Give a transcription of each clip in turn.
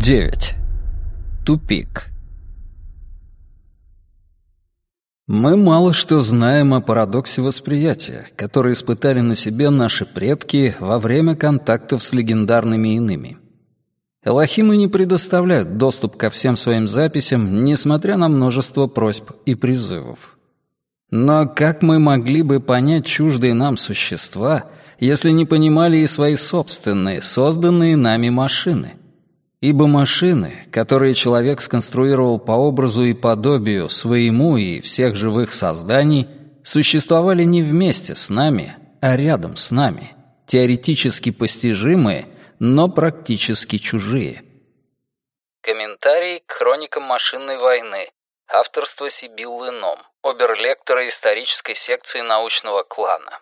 9. Тупик. Мы мало что знаем о парадоксе восприятия, который испытали на себе наши предки во время контактов с легендарными иными. Элохимы не предоставляют доступ ко всем своим записям, несмотря на множество просьб и призывов. Но как мы могли бы понять чуждые нам существа, если не понимали и свои собственные, созданные нами машины? Ибо машины, которые человек сконструировал по образу и подобию своему и всех живых созданий, существовали не вместе с нами, а рядом с нами, теоретически постижимые, но практически чужие. Комментарий к хроникам машинной войны. Авторство Сибиллы Ном, обер-лектора исторической секции научного клана.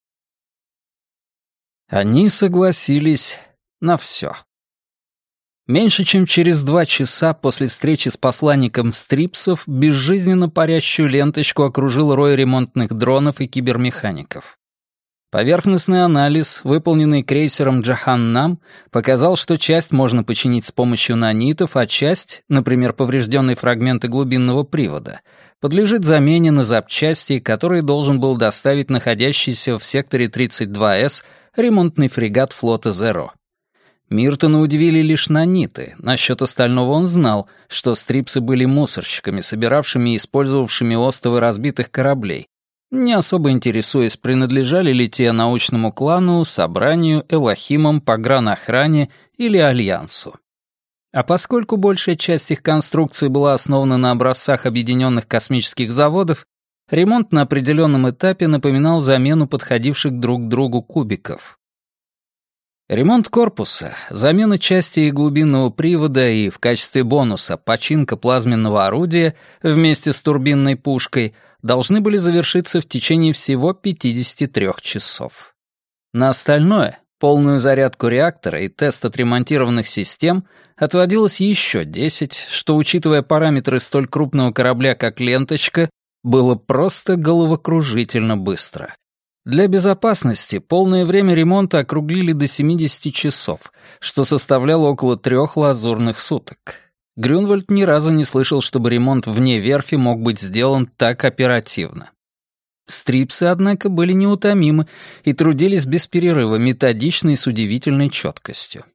Они согласились на все. Меньше чем через 2 часа после встречи с посланником Стрипсов безжизненно парящую ленточку окружил рой ремонтных дронов и кибермехаников. Поверхностный анализ, выполненный крейсером Джаханнам, показал, что часть можно починить с помощью нанитов, а часть, например, поврежденные фрагменты глубинного привода, подлежит замене на запчасти, которые должен был доставить находящийся в секторе 32С ремонтный фрегат флота «Зеро». Миртона удивили лишь наниты. Насчет остального он знал, что Стрипсы были мусорщиками, собиравшими и использовавшими остовы разбитых кораблей, не особо интересуясь, принадлежали ли те научному клану, собранию, элохимам, погранохране или альянсу. А поскольку большая часть их конструкции была основана на образцах объединенных космических заводов, ремонт на определенном этапе напоминал замену подходивших друг к другу кубиков. Ремонт корпуса, замена части глубинного привода и, в качестве бонуса, починка плазменного орудия вместе с турбинной пушкой должны были завершиться в течение всего 53 часов. На остальное, полную зарядку реактора и тест отремонтированных систем, отводилось еще 10, что, учитывая параметры столь крупного корабля, как «Ленточка», было просто головокружительно быстро. Для безопасности полное время ремонта округлили до 70 часов, что составляло около 3 лазурных суток. Грюнвальд ни разу не слышал, чтобы ремонт вне верфи мог быть сделан так оперативно. Стрипсы, однако, были неутомимы и трудились без перерыва, методично и с удивительной четкостью.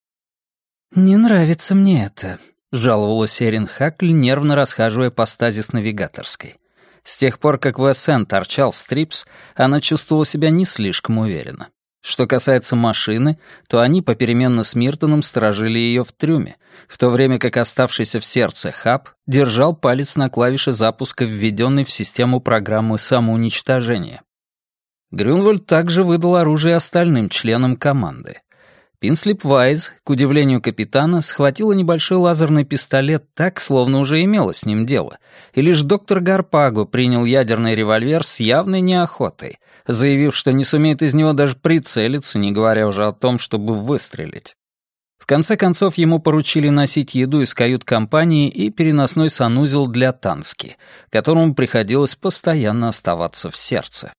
«Не нравится мне это», — жаловалась Эрин Хакль, нервно расхаживая по стазис-навигаторской. С тех пор, как в СН торчал Стрипс, она чувствовала себя не слишком уверенно. Что касается машины, то они попеременно с Миртоном сторожили ее в трюме, в то время как оставшийся в сердце Хаб держал палец на клавише запуска введенной в систему программы самоуничтожения. Грюнвальд также выдал оружие остальным членам команды. Пинслип Вайз, к удивлению капитана, схватила небольшой лазерный пистолет так, словно уже имела с ним дело, и лишь доктор Гарпаго принял ядерный револьвер с явной неохотой, заявив, что не сумеет из него даже прицелиться, не говоря уже о том, чтобы выстрелить. В конце концов, ему поручили носить еду из кают-компании и переносной санузел для Тански, которому приходилось постоянно оставаться в сердце.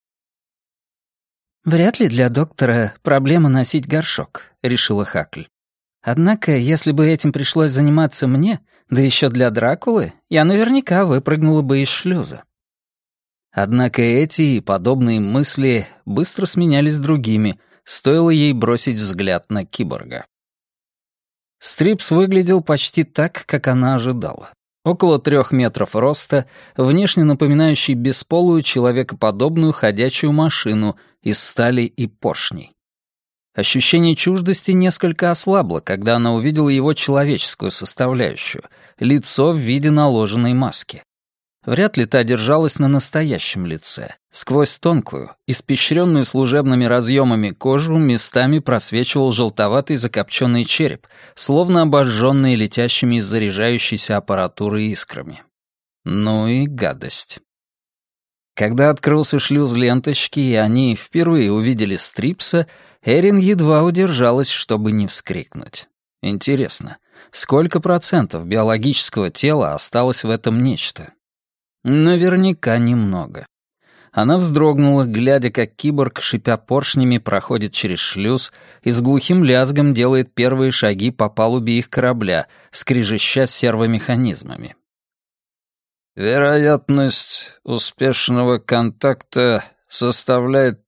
«Вряд ли для доктора проблема носить горшок», — решила Хакль. «Однако, если бы этим пришлось заниматься мне, да еще для Дракулы, я наверняка выпрыгнула бы из шлюза». Однако эти и подобные мысли быстро сменялись другими, стоило ей бросить взгляд на киборга. Стрипс выглядел почти так, как она ожидала. Около 3 метров роста, внешне напоминающий бесполую человекоподобную ходячую машину из стали и поршней. Ощущение чуждости несколько ослабло, когда она увидела его человеческую составляющую, лицо в виде наложенной маски. Вряд ли та держалась на настоящем лице. Сквозь тонкую, испещренную служебными разъемами кожу местами просвечивал желтоватый закопченный череп, словно обожженный летящими из заряжающейся аппаратуры искрами. Ну и гадость. Когда открылся шлюз ленточки, и они впервые увидели Стрипса, Эрин едва удержалась, чтобы не вскрикнуть. Интересно, сколько процентов биологического тела осталось в этом нечто? Наверняка немного. Она вздрогнула, глядя, как киборг, шипя поршнями, проходит через шлюз и с глухим лязгом делает первые шаги по палубе их корабля, скрежеща сервомеханизмами. «Вероятность успешного контакта составляет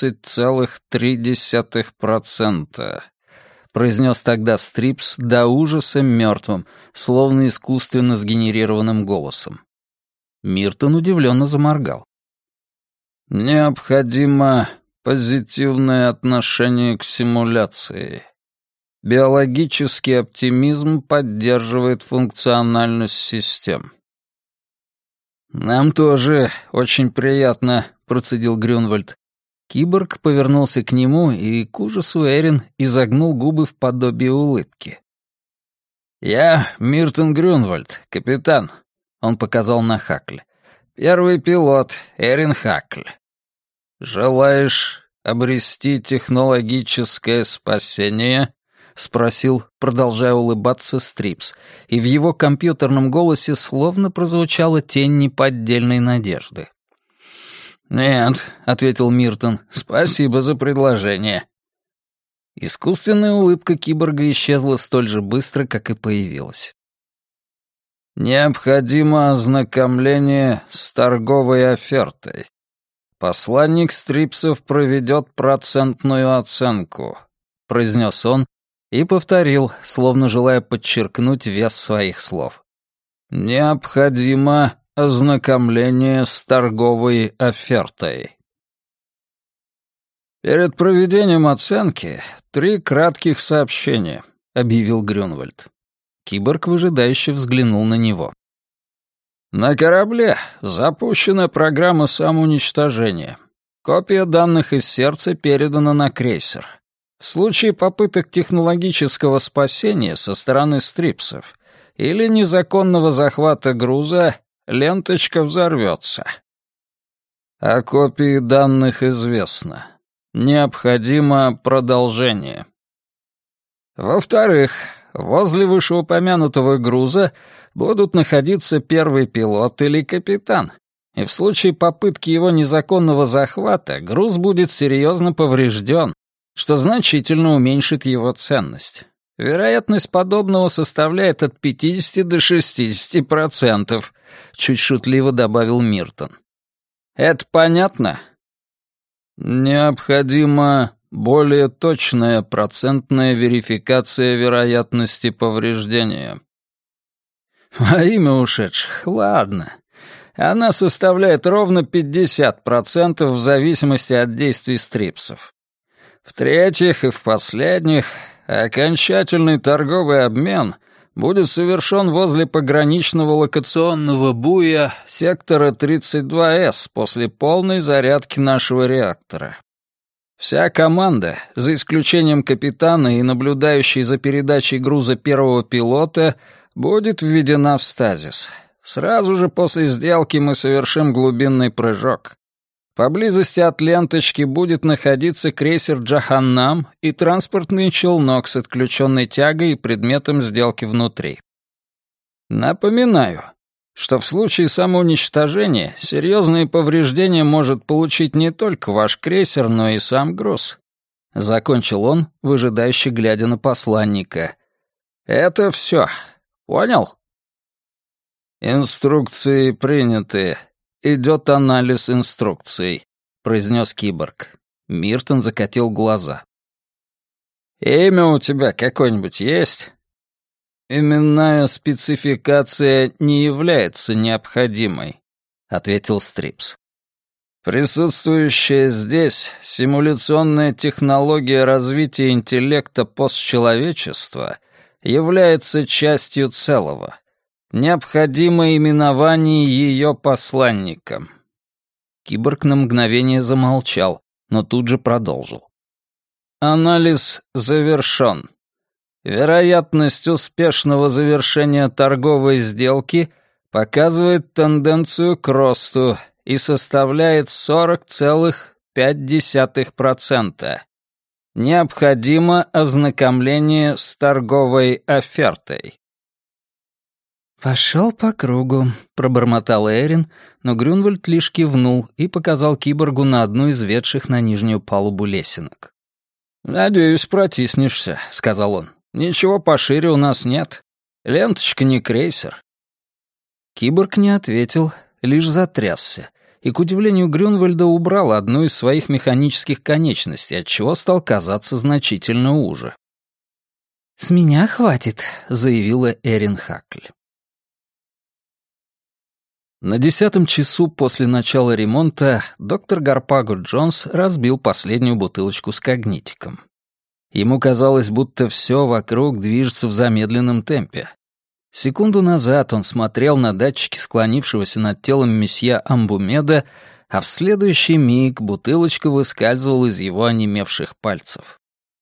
30,3%, произнес тогда Стрипс до ужаса мертвым, словно искусственно сгенерированным голосом. Миртон удивленно заморгал. «Необходимо позитивное отношение к симуляции. Биологический оптимизм поддерживает функциональность систем». «Нам тоже очень приятно», — процедил Грюнвальд. Киборг повернулся к нему, и к ужасу Эрин изогнул губы в подобие улыбки. «Я Миртон Грюнвальд, капитан», — он показал на Хакль. «Первый пилот, Эрин Хакль. Желаешь обрести технологическое спасение?» — спросил, продолжая улыбаться, Стрипс, и в его компьютерном голосе словно прозвучала тень неподдельной надежды. «Нет», — ответил Миртон, — «спасибо за предложение». Искусственная улыбка киборга исчезла столь же быстро, как и появилась. «Необходимо ознакомление с торговой офертой. Посланник Стрипсов проведет процентную оценку», — произнес он и повторил, словно желая подчеркнуть вес своих слов. «Необходимо ознакомление с торговой офертой». «Перед проведением оценки 3 кратких сообщения», — объявил Грюнвальд. Киборг выжидающе взглянул на него. «На корабле запущена программа самоуничтожения. Копия данных из сердца передана на крейсер. В случае попыток технологического спасения со стороны Стрипсов или незаконного захвата груза, ленточка взорвется. О копии данных известно. Необходимо продолжение. Во-вторых, возле вышеупомянутого груза будут находиться первый пилот или капитан, и в случае попытки его незаконного захвата груз будет серьезно поврежден, что значительно уменьшит его ценность. Вероятность подобного составляет от 50 до 60%, чуть шутливо добавил Миртон. Это понятно? Необходима более точная процентная верификация вероятности повреждения. Во имя ушедших, ладно. Она составляет ровно 50% в зависимости от действий Стрипсов. В-третьих и в последних, окончательный торговый обмен будет совершен возле пограничного локационного буя сектора 32С после полной зарядки нашего реактора. Вся команда, за исключением капитана и наблюдающей за передачей груза первого пилота, будет введена в стазис. Сразу же после сделки мы совершим глубинный прыжок. Поблизости от ленточки будет находиться крейсер «Джаханнам» и транспортный челнок с отключенной тягой и предметом сделки внутри. Напоминаю, что в случае самоуничтожения серьезные повреждения может получить не только ваш крейсер, но и сам груз. Закончил он, выжидающе глядя на посланника. Это все. Понял? Инструкции приняты. «Идет анализ инструкций», — произнес киборг. Миртон закатил глаза. «Имя у тебя какое-нибудь есть?» «Именная спецификация не является необходимой», — ответил Стрипс. «Присутствующая здесь симуляционная технология развития интеллекта постчеловечества является частью целого. Необходимо именование ее посланником». Киборг на мгновение замолчал, но тут же продолжил. «Анализ завершен. Вероятность успешного завершения торговой сделки показывает тенденцию к росту и составляет 40,5%. Необходимо ознакомление с торговой офертой». «Пошел по кругу», — пробормотал Эрин, но Грюнвальд лишь кивнул и показал киборгу на одну из ведших на нижнюю палубу лесенок. «Надеюсь, протиснешься», — сказал он. «Ничего пошире у нас нет. Ленточка не крейсер». Киборг не ответил, лишь затрясся, и, к удивлению Грюнвальда, убрал одну из своих механических конечностей, отчего стал казаться значительно уже. «С меня хватит», — заявила Эрин Хакль. На 10-м часу после начала ремонта доктор Гарпаго Джонс разбил последнюю бутылочку с когнитиком. Ему казалось, будто все вокруг движется в замедленном темпе. Секунду назад он смотрел на датчики склонившегося над телом месье Амбумеда, а в следующий миг бутылочка выскальзывала из его онемевших пальцев.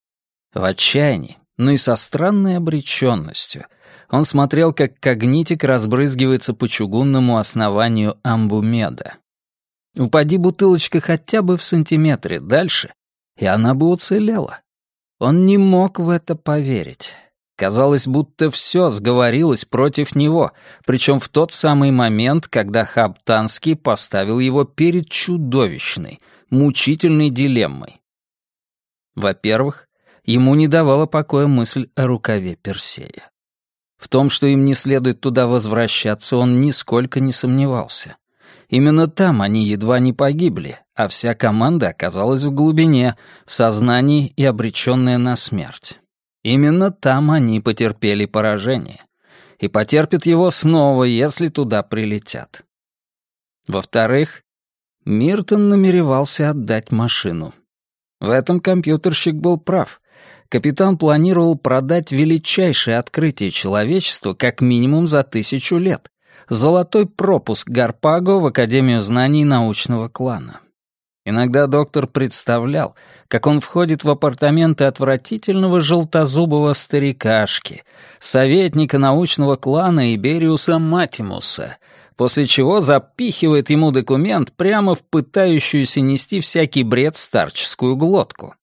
В отчаянии, но и со странной обреченностью, он смотрел, как когнитик разбрызгивается по чугунному основанию Амбумеда. Упади бутылочка хотя бы в сантиметре дальше, и она бы уцелела. Он не мог в это поверить. Казалось, будто все сговорилось против него, причем в тот самый момент, когда Хаб Танский поставил его перед чудовищной, мучительной дилеммой. Во-первых, ему не давала покоя мысль о рукаве Персея. В том, что им не следует туда возвращаться, он нисколько не сомневался. Именно там они едва не погибли, а вся команда оказалась в глубине, в сознании и обреченная на смерть. Именно там они потерпели поражение. И потерпят его снова, если туда прилетят. Во-вторых, Миртон намеревался отдать машину. В этом компьютерщик был прав. Капитан планировал продать величайшее открытие человечества как минимум за 1000 лет — золотой пропуск Гарпаго в Академию знаний научного клана. Иногда доктор представлял, как он входит в апартаменты отвратительного желтозубого старикашки, советника научного клана Ибериуса Матимуса, после чего запихивает ему документ прямо в пытающуюся нести всякий бред старческую глотку.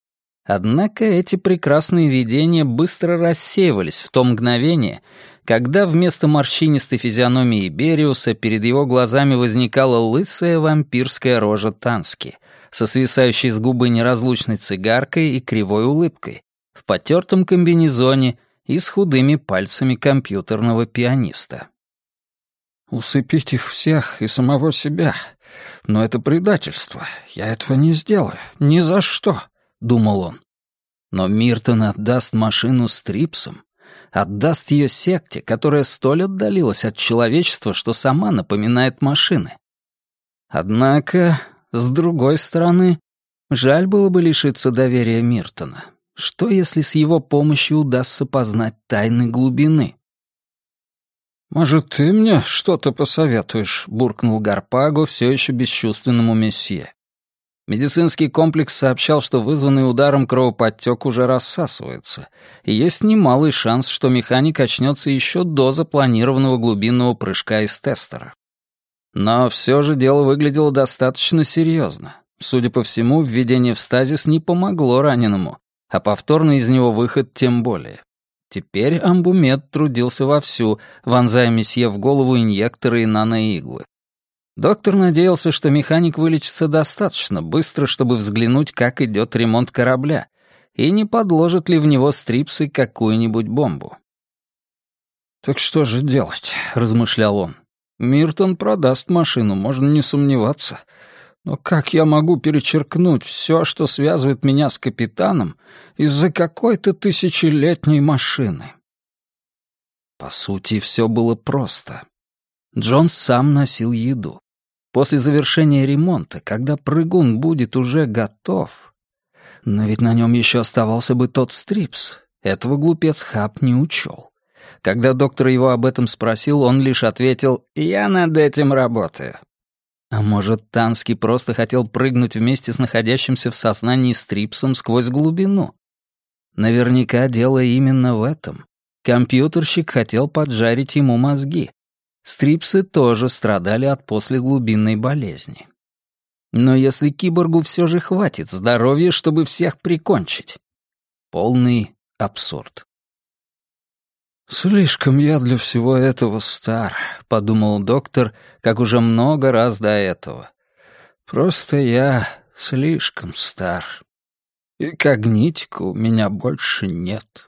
Однако эти прекрасные видения быстро рассеивались в то мгновение, когда вместо морщинистой физиономии Ибериуса перед его глазами возникала лысая вампирская рожа Тански со свисающей с губы неразлучной цигаркой и кривой улыбкой, в потертом комбинезоне и с худыми пальцами компьютерного пианиста. «Усыпить их всех и самого себя. Но это предательство. Я этого не сделаю. Ни за что», — думал он. Но Миртон отдаст машину Стрипсам, отдаст ее секте, которая столь отдалилась от человечества, что сама напоминает машины. Однако, с другой стороны, жаль было бы лишиться доверия Миртона. Что, если с его помощью удастся познать тайны глубины? «Может, ты мне что-то посоветуешь?» — буркнул Гарпаго все еще бесчувственному месье. Медицинский комплекс сообщал, что вызванный ударом кровоподтек уже рассасывается, и есть немалый шанс, что механик очнется еще до запланированного глубинного прыжка из тестера. Но все же дело выглядело достаточно серьезно. Судя по всему, введение в стазис не помогло раненому, а повторный из него выход тем более. Теперь Амбумед трудился вовсю, вонзая месье в голову инъекторы и наноиглы. Доктор надеялся, что механик вылечится достаточно быстро, чтобы взглянуть, как идет ремонт корабля, и не подложат ли в него Стрипсы какую-нибудь бомбу. «Так что же делать?» — размышлял он. «Миртон продаст машину, можно не сомневаться. Но как я могу перечеркнуть все, что связывает меня с капитаном, из-за какой-то 1000-летней машины?» По сути, все было просто. Джон сам носил еду. После завершения ремонта, когда прыгун будет уже готов... Но ведь на нем еще оставался бы тот Стрипс. Этого глупец Хаб не учел. Когда доктор его об этом спросил, он лишь ответил: «Я над этим работаю». А может, Танский просто хотел прыгнуть вместе с находящимся в сознании Стрипсом сквозь глубину? Наверняка дело именно в этом. Компьютерщик хотел поджарить ему мозги. Стрипсы тоже страдали от послеглубинной болезни. Но если киборгу все же хватит здоровья, чтобы всех прикончить? Полный абсурд. «Слишком я для всего этого стар», — подумал доктор, как уже много раз до этого. «Просто я слишком стар. И когнитика у меня больше нет».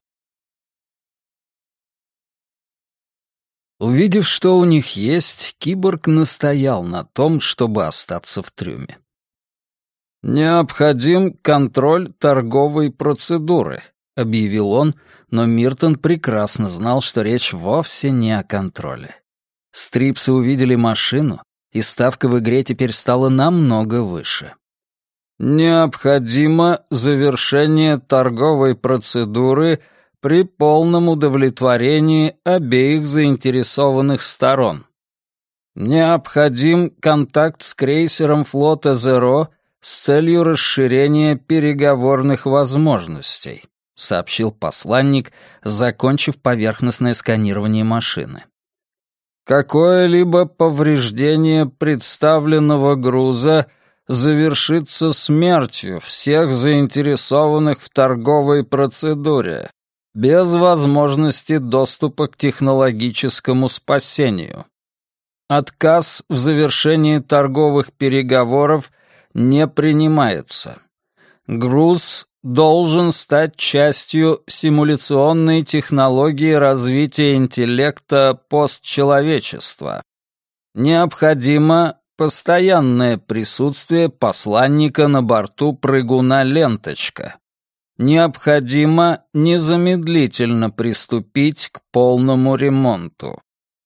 Увидев, что у них есть, киборг настоял на том, чтобы остаться в трюме. «Необходим контроль торговой процедуры», — объявил он, но Миртон прекрасно знал, что речь вовсе не о контроле. Стрипсы увидели машину, и ставка в игре теперь стала намного выше. «Необходимо завершение торговой процедуры при полном удовлетворении обеих заинтересованных сторон. Необходим контакт с крейсером флота «Зеро» с целью расширения переговорных возможностей», — сообщил посланник, закончив поверхностное сканирование машины. «Какое-либо повреждение представленного груза завершится смертью всех заинтересованных в торговой процедуре, без возможности доступа к технологическому спасению. Отказ в завершении торговых переговоров не принимается. Груз должен стать частью симуляционной технологии развития интеллекта постчеловечества. Необходимо постоянное присутствие посланника на борту прыгуна «Ленточка». Необходимо незамедлительно приступить к полному ремонту».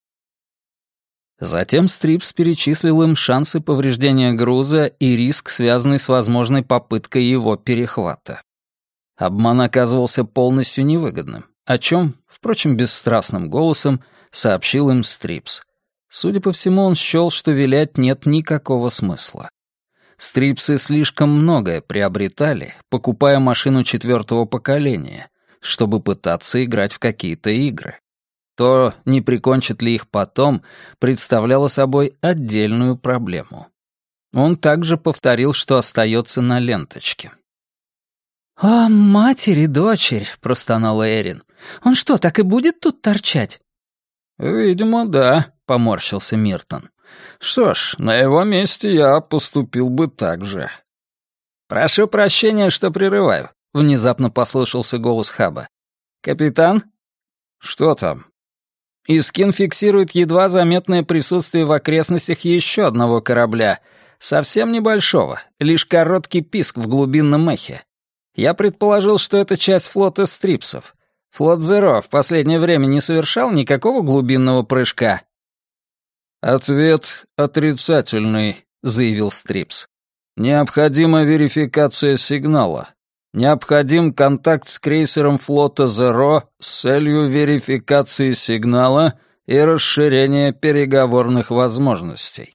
Затем Стрипс перечислил им шансы повреждения груза и риск, связанный с возможной попыткой его перехвата. Обман оказывался полностью невыгодным, о чем, впрочем, бесстрастным голосом сообщил им Стрипс. Судя по всему, он счел, что вилять нет никакого смысла. Стрипсы слишком многое приобретали, покупая машину 4-го поколения, чтобы пытаться играть в какие-то игры. То, не прикончит ли их потом, представляло собой отдельную проблему. Он также повторил, что остается на ленточке. «О, матери, дочерь!» — простонала Эрин. «Он что, так и будет тут торчать?» «Видимо, да», — поморщился Миртон. «Что ж, на его месте я поступил бы так же». «Прошу прощения, что прерываю», — внезапно послышался голос Хаба. «Капитан?» «Что там?» «Искин фиксирует едва заметное присутствие в окрестностях еще одного корабля, совсем небольшого, лишь короткий писк в глубинном эхе. Я предположил, что это часть флота Стрипсов. Флот «Зеро» в последнее время не совершал никакого глубинного прыжка». «Ответ отрицательный», — заявил Стрипс. «Необходима верификация сигнала. Необходим контакт с крейсером флота «Зеро» с целью верификации сигнала и расширения переговорных возможностей».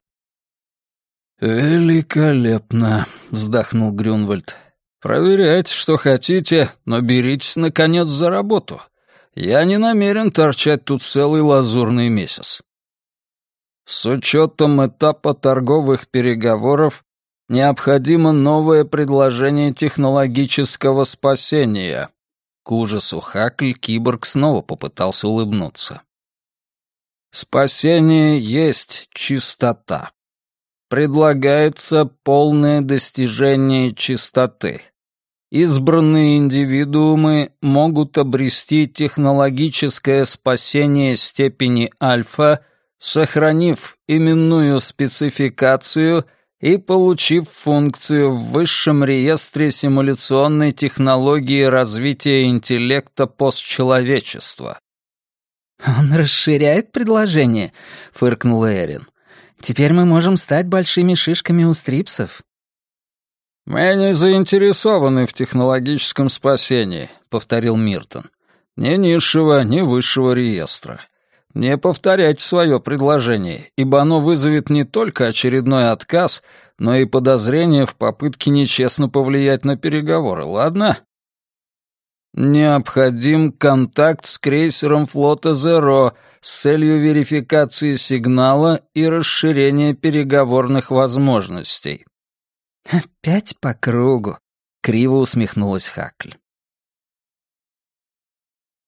«Великолепно», — вздохнул Грюнвальд. «Проверяйте, что хотите, но беритесь, наконец, за работу. Я не намерен торчать тут целый лазурный месяц». С учетом этапа торговых переговоров необходимо новое предложение технологического спасения. К ужасу Хакль киборг снова попытался улыбнуться. Спасение есть чистота. Предлагается полное достижение чистоты. Избранные индивидуумы могут обрести технологическое спасение степени альфа, сохранив именную спецификацию и получив функцию в высшем реестре симуляционной технологии развития интеллекта постчеловечества. «Он расширяет предложение», — фыркнула Эрин. «Теперь мы можем стать большими шишками у Стрипсов». «Мы не заинтересованы в технологическом спасении», — повторил Миртон. «Ни низшего, ни высшего реестра. Не повторяйте свое предложение, ибо оно вызовет не только очередной отказ, но и подозрение в попытке нечестно повлиять на переговоры, ладно? Необходим контакт с крейсером флота «Зеро» с целью верификации сигнала и расширения переговорных возможностей. «Опять по кругу», — криво усмехнулась Хакль.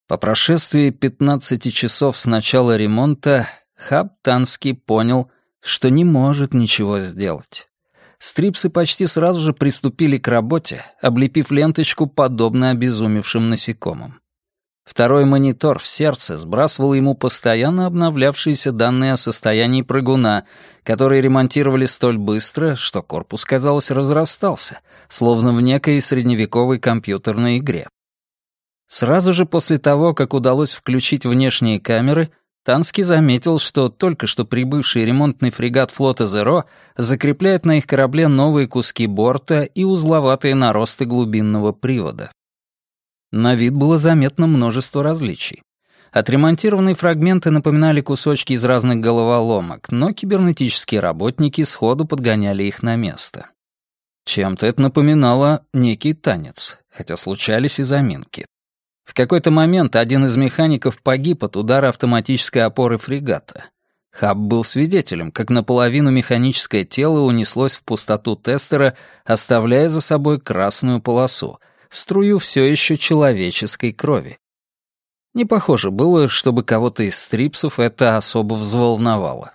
По прошествии 15 часов с начала ремонта Хаб Танский понял, что не может ничего сделать. Стрипсы почти сразу же приступили к работе, облепив ленточку подобно обезумевшим насекомым. Второй монитор в сердце сбрасывал ему постоянно обновлявшиеся данные о состоянии прыгуна, которые ремонтировали столь быстро, что корпус, казалось, разрастался, словно в некой средневековой компьютерной игре. Сразу же после того, как удалось включить внешние камеры, Танский заметил, что только что прибывший ремонтный фрегат флота «Зеро» закрепляет на их корабле новые куски борта и узловатые наросты глубинного привода. На вид было заметно множество различий. Отремонтированные фрагменты напоминали кусочки из разных головоломок, но кибернетические работники сходу подгоняли их на место. Чем-то это напоминало некий танец, хотя случались и заминки. В какой-то момент один из механиков погиб от удара автоматической опоры фрегата. Хаб был свидетелем, как наполовину механическое тело унеслось в пустоту тестера, оставляя за собой красную полосу, струю все еще человеческой крови. Не похоже было, чтобы кого-то из стрипсов это особо взволновало.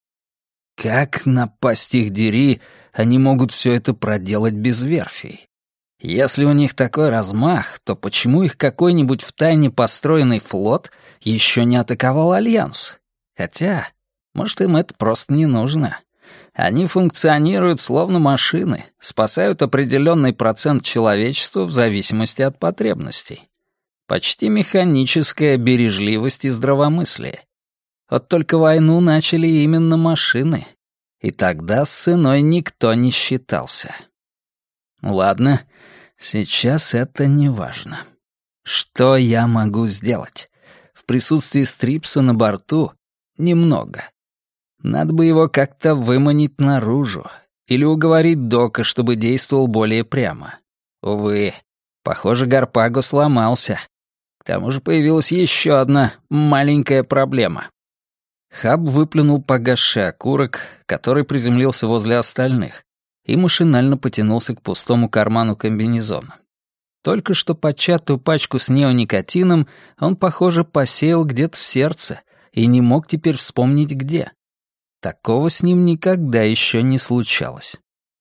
Как, напасть их дери, они могут все это проделать без верфей? Если у них такой размах, то почему их какой-нибудь втайне построенный флот еще не атаковал Альянс? Хотя, может, им это просто не нужно. Они функционируют словно машины, спасают определенный процент человечества в зависимости от потребностей. Почти механическая бережливость и здравомыслие. Вот только войну начали именно машины, и тогда с ценой никто не считался. Ладно, сейчас это не важно. Что я могу сделать? В присутствии Стрипса на борту немного. Надо бы его как-то выманить наружу или уговорить Дока, чтобы действовал более прямо. Увы, похоже, Гарпаго сломался. К тому же появилась еще одна маленькая проблема. Хаб выплюнул погасший окурок, который приземлился возле остальных, и машинально потянулся к пустому карману комбинезона. Только что початую пачку с неоникотином он, похоже, посеял где-то в сердце и не мог теперь вспомнить где. Такого с ним никогда еще не случалось.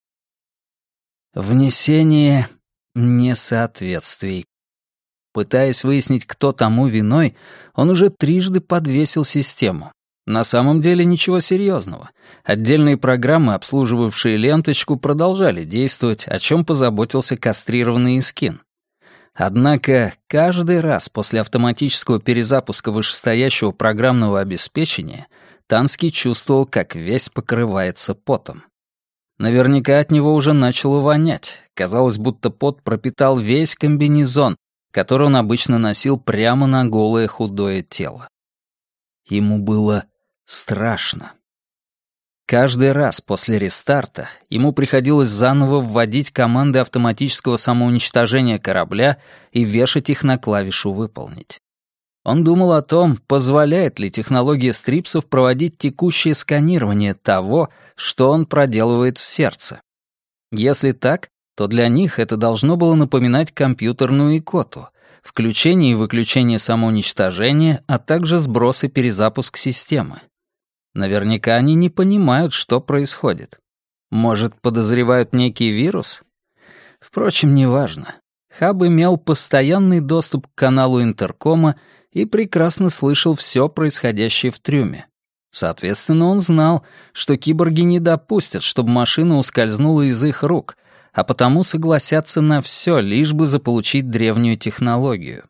Внесение несоответствий. Пытаясь выяснить, кто тому виной, он уже трижды подвесил систему. На самом деле ничего серьезного. Отдельные программы, обслуживавшие ленточку, продолжали действовать, о чем позаботился кастрированный Искин. Однако каждый раз после автоматического перезапуска вышестоящего программного обеспечения Танский чувствовал, как весь покрывается потом. Наверняка от него уже начало вонять. Казалось, будто пот пропитал весь комбинезон, который он обычно носил прямо на голое худое тело. Ему было страшно. Каждый раз после рестарта ему приходилось заново вводить команды автоматического самоуничтожения корабля и вешать их на клавишу «Выполнить». Он думал о том, позволяет ли технология стрипсов проводить текущее сканирование того, что он проделывает в сердце. Если так, то для них это должно было напоминать компьютерную икоту, включение и выключение самоуничтожения, а также сброс и перезапуск системы. Наверняка они не понимают, что происходит. Может, подозревают некий вирус? Впрочем, неважно. Хаб имел постоянный доступ к каналу интеркома и прекрасно слышал все происходящее в трюме. Соответственно, он знал, что киборги не допустят, чтобы машина ускользнула из их рук, а потому согласятся на все, лишь бы заполучить древнюю технологию.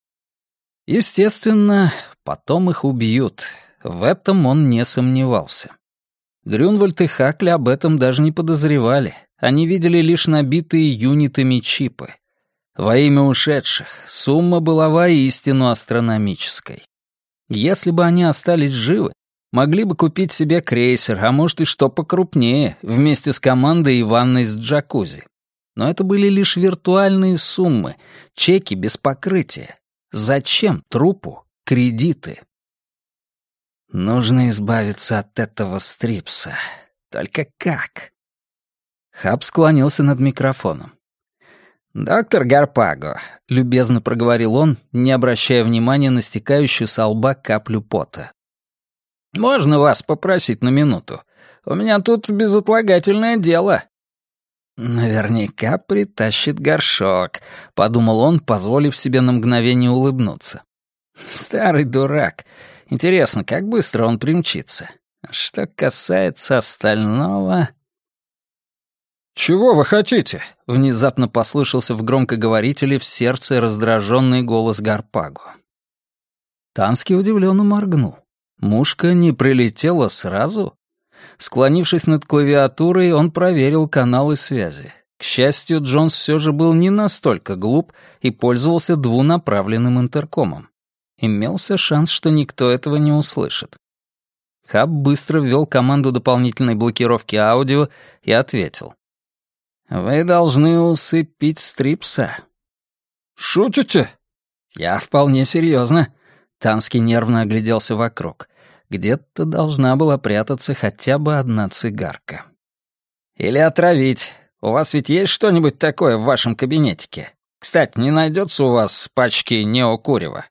Естественно, потом их убьют. В этом он не сомневался. Грюнвальд и Хакли об этом даже не подозревали. Они видели лишь набитые юнитами чипы. Во имя ушедших сумма была воистину астрономической. Если бы они остались живы, могли бы купить себе крейсер, а может и что покрупнее, вместе с командой и ванной с джакузи. Но это были лишь виртуальные суммы, чеки без покрытия. Зачем трупу кредиты? Нужно избавиться от этого Стрипса. Только как? Хаб склонился над микрофоном. «Доктор Гарпаго», — любезно проговорил он, не обращая внимания на стекающую со лба каплю пота. «Можно вас попросить на минуту? У меня тут безотлагательное дело». «Наверняка притащит горшок», — подумал он, позволив себе на мгновение улыбнуться. «Старый дурак. Интересно, как быстро он примчится? Что касается остального...» «Чего вы хотите?» — внезапно послышался в громкоговорителе в сердце раздраженный голос Гарпаго. Танский удивленно моргнул. Мушка не прилетела сразу? Склонившись над клавиатурой, он проверил каналы связи. К счастью, Джонс все же был не настолько глуп и пользовался двунаправленным интеркомом. Имелся шанс, что никто этого не услышит. Хаб быстро ввел команду дополнительной блокировки аудио и ответил. «Вы должны усыпить Стрипса». «Шутите?» «Я вполне серьезно». Танский нервно огляделся вокруг. Где-то должна была прятаться хотя бы одна цигарка. «Или отравить. У вас ведь есть что-нибудь такое в вашем кабинетике? Кстати, не найдется у вас пачки неокурева?»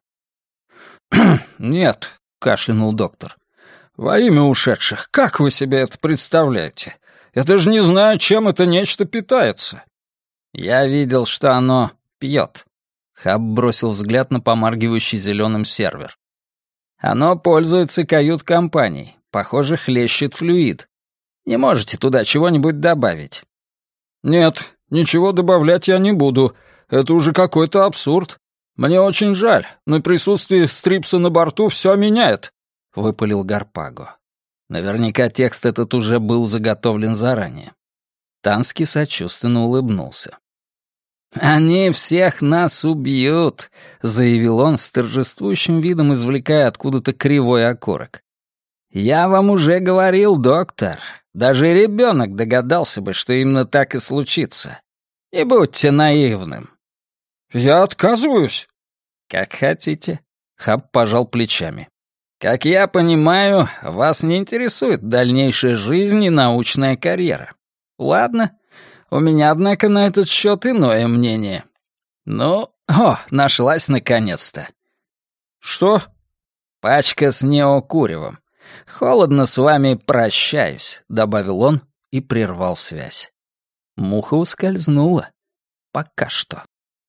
«Нет», — кашлянул доктор. «Во имя ушедших, как вы себе это представляете? Я даже не знаю, чем это нечто питается». «Я видел, что оно пьет». Хаб бросил взгляд на помаргивающий зеленым сервер. «Оно пользуется кают-компанией. Похоже, хлещет флюид. Не можете туда чего-нибудь добавить?» «Нет, ничего добавлять я не буду. Это уже какой-то абсурд. Мне очень жаль, но присутствие Стрипса на борту все меняет», — выпалил Гарпаго. Наверняка текст этот уже был заготовлен заранее. Танский сочувственно улыбнулся. «Они всех нас убьют», — заявил он с торжествующим видом, извлекая откуда-то кривой окурок. «Я вам уже говорил, доктор. Даже ребенок догадался бы, что именно так и случится. Не будьте наивным». «Я отказываюсь». «Как хотите», — Хаб пожал плечами. «Как я понимаю, вас не интересует дальнейшая жизнь и научная карьера. Ладно, у меня, однако, на этот счет иное мнение. Ну, нашлась наконец-то». «Что?» «Пачка с неокуревом. Холодно с вами прощаюсь», — добавил он и прервал связь. Муха ускользнула. Пока что.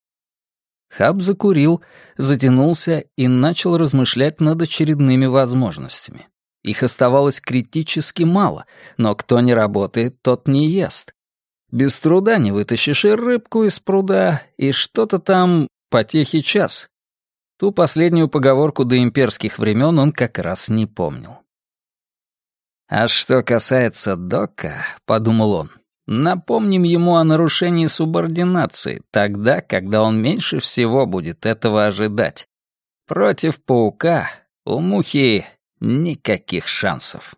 Хаб закурил, затянулся и начал размышлять над очередными возможностями. Их оставалось критически мало, но кто не работает, тот не ест. Без труда не вытащишь и рыбку из пруда, и что-то там потехи час. Ту последнюю поговорку до имперских времен он как раз не помнил. «А что касается Дока», — подумал он, — «напомним ему о нарушении субординации тогда, когда он меньше всего будет этого ожидать. Против паука у мухи никаких шансов».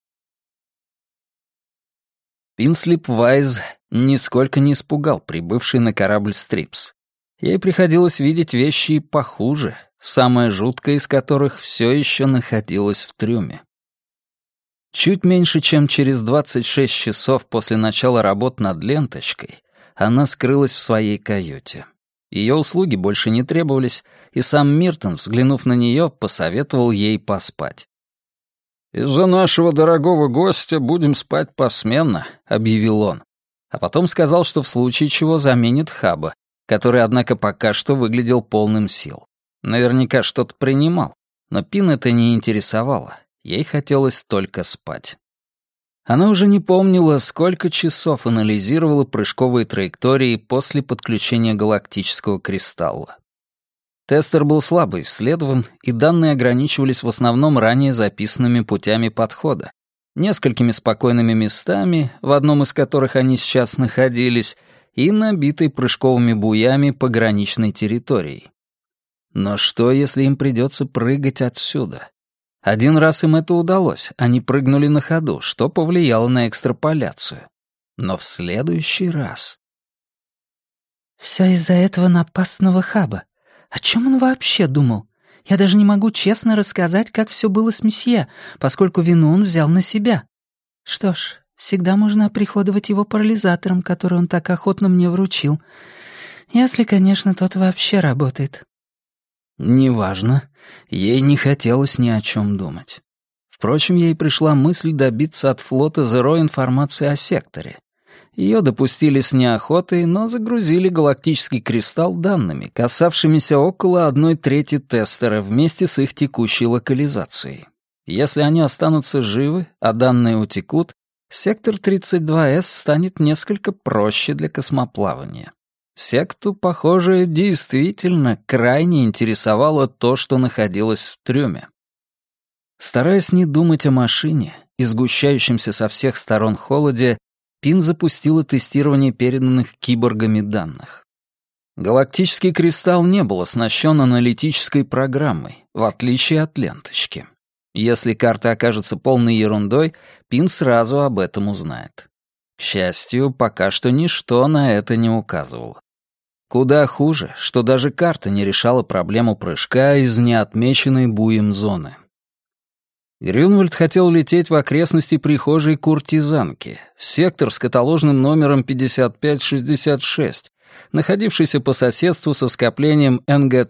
Пинслип Вайз нисколько не испугал прибывший на корабль Стрипс. Ей приходилось видеть вещи и похуже, самая жуткая из которых все еще находилась в трюме. Чуть меньше, чем через 26 часов после начала работ над ленточкой, она скрылась в своей каюте. Ее услуги больше не требовались, и сам Миртон, взглянув на нее, посоветовал ей поспать. «Из-за нашего дорогого гостя будем спать посменно», — объявил он. А потом сказал, что в случае чего заменит Хаба, который, однако, пока что выглядел полным сил. Наверняка что-то принимал, но Пин это не интересовало. Ей хотелось только спать. Она уже не помнила, сколько часов анализировала прыжковые траектории после подключения галактического кристалла. Тестер был слабо исследован, и данные ограничивались в основном ранее записанными путями подхода, несколькими спокойными местами, в одном из которых они сейчас находились, и набитой прыжковыми буями пограничной территорией. Но что, если им придется прыгать отсюда? Один раз им это удалось, они прыгнули на ходу, что повлияло на экстраполяцию. Но в следующий раз... «Все из-за этого напасного Хаба. О чем он вообще думал? Я даже не могу честно рассказать, как все было с месье, поскольку вину он взял на себя. Что ж, всегда можно оприходовать его парализатором, который он так охотно мне вручил. Если, конечно, тот вообще работает. Неважно. Ей не хотелось ни о чем думать. Впрочем, ей пришла мысль добиться от флота Зеро информации о секторе. Ее допустили с неохотой, но загрузили галактический кристалл данными, касавшимися около 1/3 тестера вместе с их текущей локализацией. Если они останутся живы, а данные утекут, сектор 32С станет несколько проще для космоплавания. Секту, похоже, действительно крайне интересовало то, что находилось в трюме. Стараясь не думать о машине и сгущающемся со всех сторон холоде, Пин запустила тестирование переданных киборгами данных. Галактический кристалл не был оснащен аналитической программой, в отличие от ленточки. Если карта окажется полной ерундой, Пин сразу об этом узнает. К счастью, пока что ничто на это не указывало. Куда хуже, что даже карта не решала проблему прыжка из неотмеченной буем зоны. Грюнвальд хотел лететь в окрестности прихожей куртизанки, в сектор с каталожным номером 5566, находившийся по соседству со скоплением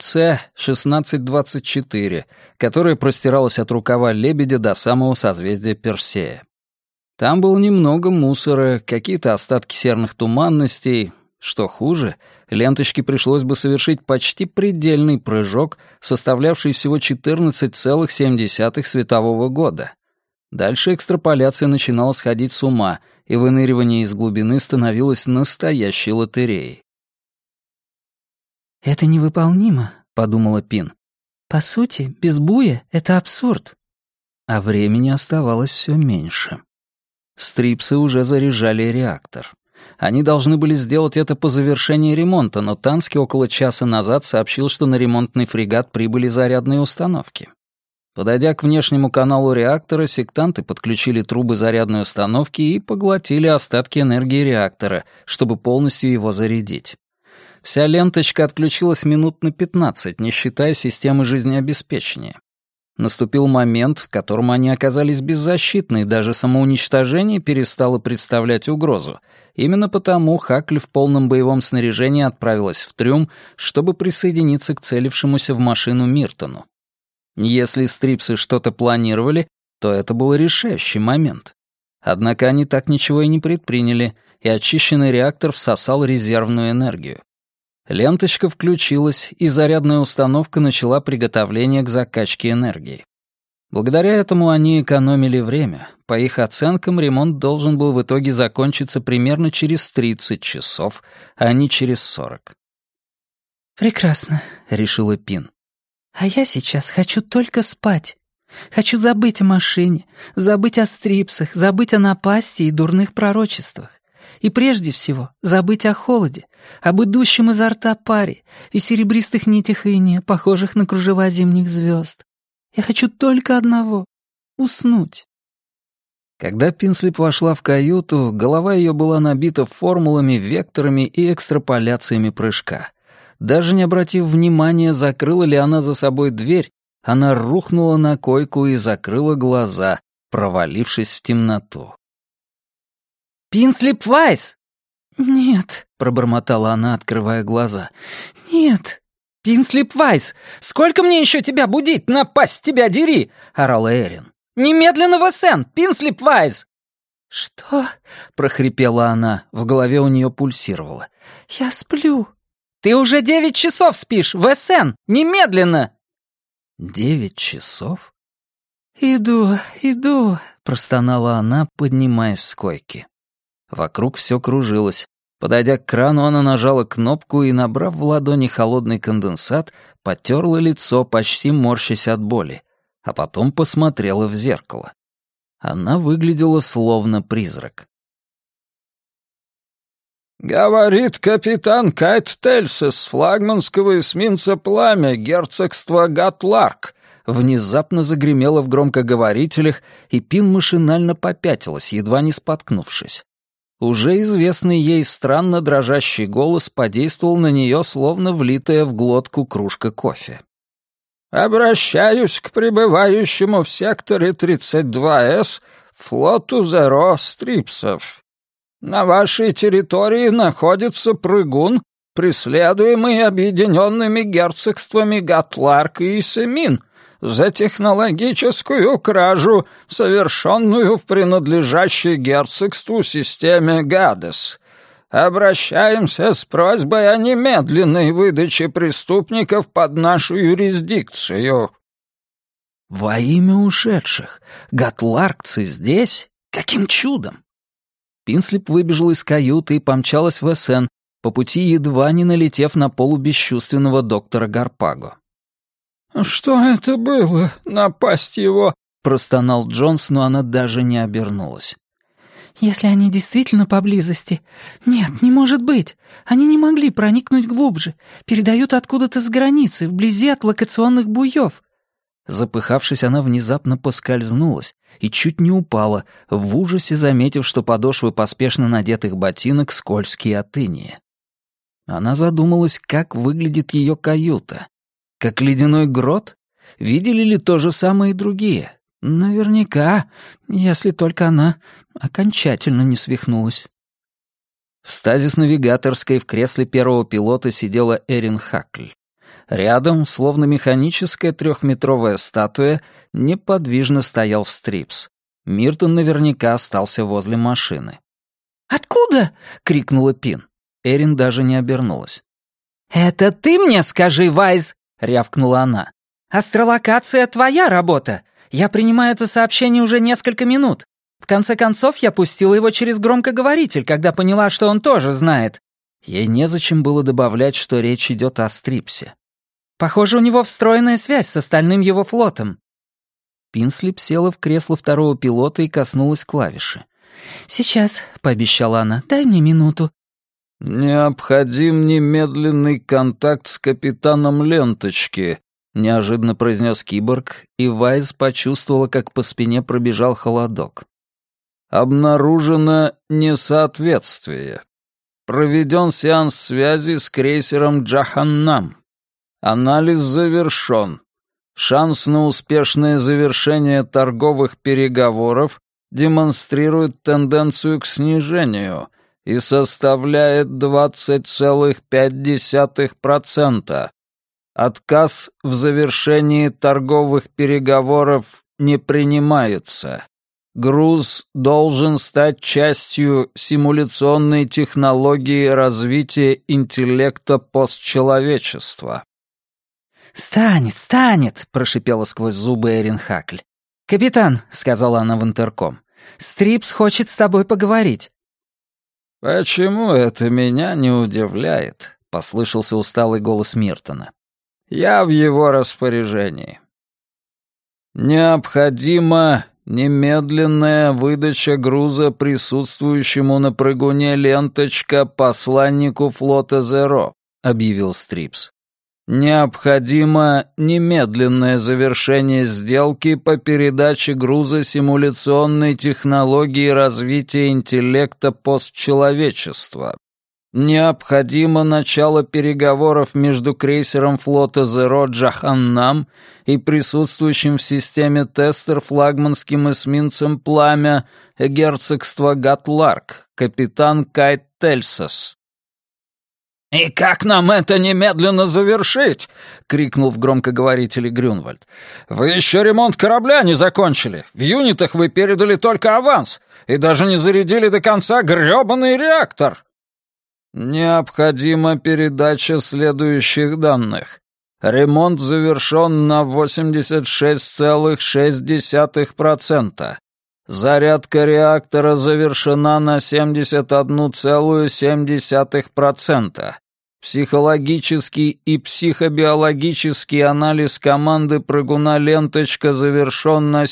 НГЦ-1624, которое простиралось от рукава Лебедя до самого созвездия Персея. Там было немного мусора, какие-то остатки серных туманностей. Что хуже, ленточке пришлось бы совершить почти предельный прыжок, составлявший всего 14,7 светового года. Дальше экстраполяция начинала сходить с ума, и выныривание из глубины становилось настоящей лотереей. «Это невыполнимо», — подумала Пин. «По сути, без буя — это абсурд». А времени оставалось все меньше. Стрипсы уже заряжали реактор. Они должны были сделать это по завершении ремонта, но Тански около часа назад сообщил, что на ремонтный фрегат прибыли зарядные установки. Подойдя к внешнему каналу реактора, сектанты подключили трубы зарядной установки и поглотили остатки энергии реактора, чтобы полностью его зарядить. Вся ленточка отключилась минут на 15, не считая системы жизнеобеспечения. Наступил момент, в котором они оказались беззащитны, и даже самоуничтожение перестало представлять угрозу. Именно потому Хакль в полном боевом снаряжении отправилась в трюм, чтобы присоединиться к целившемуся в машину Миртону. Если стрипсы что-то планировали, то это был решающий момент. Однако они так ничего и не предприняли, и очищенный реактор всосал резервную энергию. Ленточка включилась, и зарядная установка начала приготовление к закачке энергии. Благодаря этому они экономили время. По их оценкам, ремонт должен был в итоге закончиться примерно через 30 часов, а не через 40. «Прекрасно», — решила Пин. «А я сейчас хочу только спать. Хочу забыть о машине, забыть о стрипсах, забыть о напасти и дурных пророчествах. И прежде всего забыть о холоде, об идущем изо рта паре и серебристых нитях иния, похожих на кружева зимних звезд. Я хочу только одного — уснуть». Когда Пинслип вошла в каюту, голова ее была набита формулами, векторами и экстраполяциями прыжка. Даже не обратив внимания, закрыла ли она за собой дверь, она рухнула на койку и закрыла глаза, провалившись в темноту. «Пинслип Вайс!» «Нет», — пробормотала она, открывая глаза. «Нет». «Пинслип Вайс, сколько мне еще тебя будить? Напасть тебя дери!» — орала Эрин. «Немедленно в СН! Пинслип Вайс!» «Что?» — прохрипела она, в голове у нее пульсировало. «Я сплю». «Ты уже 9 часов спишь! В СН! Немедленно!» 9 часов? Иду», — простонала она, поднимаясь с койки. Вокруг все кружилось. Подойдя к крану, она нажала кнопку и, набрав в ладони холодный конденсат, потерла лицо, почти морщась от боли, а потом посмотрела в зеркало. Она выглядела словно призрак. «Говорит капитан Кайт Тельсис с флагманского эсминца «Пламя» герцогства Гатларк», внезапно загремело в громкоговорителях, и Пин машинально попятилась, едва не споткнувшись. Уже известный ей странно дрожащий голос подействовал на нее, словно влитая в глотку кружка кофе. «Обращаюсь к прибывающему в секторе 32С флоту Зеро Стрипсов. На вашей территории находится прыгун, преследуемый объединенными герцогствами Гатларк и Исемин за технологическую кражу, совершенную в принадлежащей герцогству системе Гадес. Обращаемся с просьбой о немедленной выдаче преступников под нашу юрисдикцию». Во имя ушедших! Гатларкцы здесь? Каким чудом? Пинслип выбежала из каюты и помчалась в СН, по пути едва не налетев на полубесчувственного доктора Гарпаго. «Что это было? Напасть его?» — простонал Джонс, но она даже не обернулась. «Если они действительно поблизости... Нет, не может быть. Они не могли проникнуть глубже. Передают откуда-то с границы, вблизи от локационных буев». Запыхавшись, она внезапно поскользнулась и чуть не упала, в ужасе заметив, что подошвы поспешно надетых ботинок скользкие от иния. Она задумалась, как выглядит ее каюта. Как ледяной грот? Видели ли то же самое и другие? Наверняка, если только она окончательно не свихнулась. В стазис-навигаторской в кресле первого пилота сидела Эрин Хакль. Рядом, словно механическая трехметровая статуя, неподвижно стоял Стрипс. Миртон наверняка остался возле машины. «Откуда?» — крикнула Пин. Эрин даже не обернулась. «Это ты мне скажи, Вайз!» — рявкнула она. «Астролокация — твоя работа. Я принимаю это сообщение уже несколько минут. В конце концов, я пустила его через громкоговоритель, когда поняла, что он тоже знает». Ей незачем было добавлять, что речь идет о Стрипсе. «Похоже, у него встроенная связь с остальным его флотом». Пинслип села в кресло второго пилота и коснулась клавиши. «Сейчас», — пообещала она, — «дай мне минуту». «Необходим немедленный контакт с капитаном Ленточки», — неожиданно произнес киборг, и Вайз почувствовала, как по спине пробежал холодок. «Обнаружено несоответствие. Проведен сеанс связи с крейсером Джаханнам. Анализ завершен. Шанс на успешное завершение торговых переговоров демонстрирует тенденцию к снижению и составляет 20,5%. Отказ в завершении торговых переговоров не принимается. Груз должен стать частью симуляционной технологии развития интеллекта постчеловечества». «Станет», — прошипела сквозь зубы Эрин Хакль. «Капитан», — сказала она в интерком, — «Стрипс хочет с тобой поговорить». «Почему это меня не удивляет?» — послышался усталый голос Миртона. «Я в его распоряжении. Необходима немедленная выдача груза присутствующему на прыгуне Ленточка посланнику флота Зеро», — объявил Стрипс. «Необходимо немедленное завершение сделки по передаче груза симуляционной технологии развития интеллекта постчеловечества. Необходимо начало переговоров между крейсером флота Зеро Джаханнам и присутствующим в системе тестер флагманским эсминцем «Пламя» герцогства Гатларк, капитан Кайт Тельсос». «И как нам это немедленно завершить?» — крикнул в громкоговорителе Грюнвальд. «Вы еще ремонт корабля не закончили. В юнитах вы передали только аванс и даже не зарядили до конца грёбаный реактор». «Необходима передача следующих данных. Ремонт завершен на 86,6%. Зарядка реактора завершена на 71,7%. Психологический и психобиологический анализ команды прыгуна Ленточка завершен на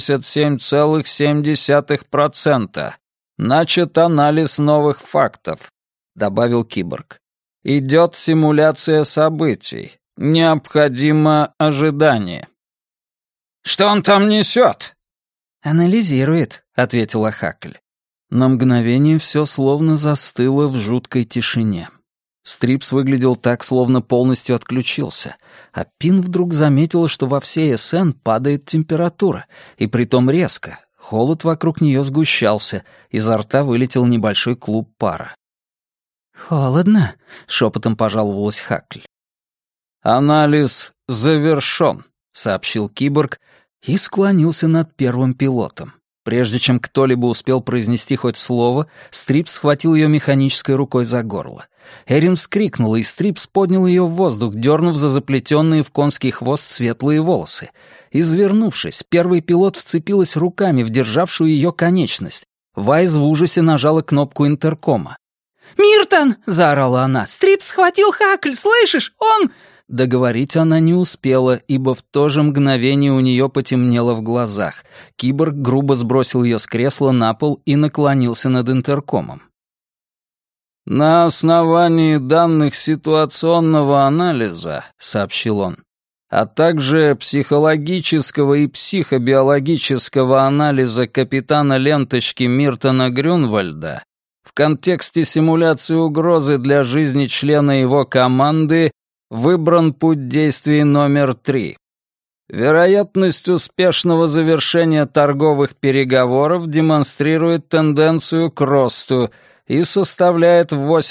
77,7%. Начат анализ новых фактов», — добавил киборг. «Идет симуляция событий. Необходимо ожидание». «Что он там несет?» «Анализирует», — ответила Хакль. На мгновение все словно застыло в жуткой тишине. Стрипс выглядел так, словно полностью отключился, а Пин вдруг заметила, что во всей СН падает температура, и притом резко. Холод вокруг нее сгущался, изо рта вылетел небольшой клуб пара. «Холодно», — шепотом пожаловалась Хакль. «Анализ завершен», — сообщил киборг и склонился над первым пилотом. Прежде чем кто-либо успел произнести хоть слово, Стрипс схватил ее механической рукой за горло. Эрин вскрикнула, и Стрипс поднял ее в воздух, дернув за заплетенные в конский хвост светлые волосы. Извернувшись, первый пилот вцепилась руками в державшую ее конечность. Вайс в ужасе нажала кнопку интеркома. «Миртон!» — заорала она. «Стрипс схватил Хакль, слышишь? Он...» Договорить она не успела, ибо в то же мгновение у нее потемнело в глазах. Киборг грубо сбросил ее с кресла на пол и наклонился над интеркомом. «На основании данных ситуационного анализа», — сообщил он, «а также психологического и психобиологического анализа капитана ленточки Миртона Грюнвальда в контексте симуляции угрозы для жизни члена его команды выбран путь действий номер 3. Вероятность успешного завершения торговых переговоров демонстрирует тенденцию к росту и составляет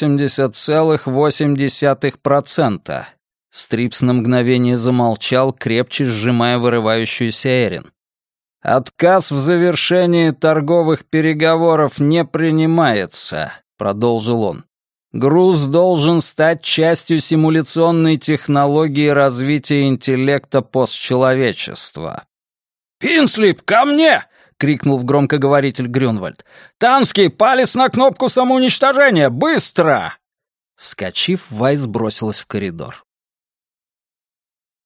80,8%. Стрипс на мгновение замолчал, крепче сжимая вырывающуюся Эрин. «Отказ в завершении торговых переговоров не принимается», — продолжил он. «Груз должен стать частью симуляционной технологии развития интеллекта постчеловечества». «Пинслип, ко мне!» — крикнул в громкоговоритель Грюнвальд. «Танский, палец на кнопку самоуничтожения! Быстро!» Вскочив, Вайс бросилась в коридор.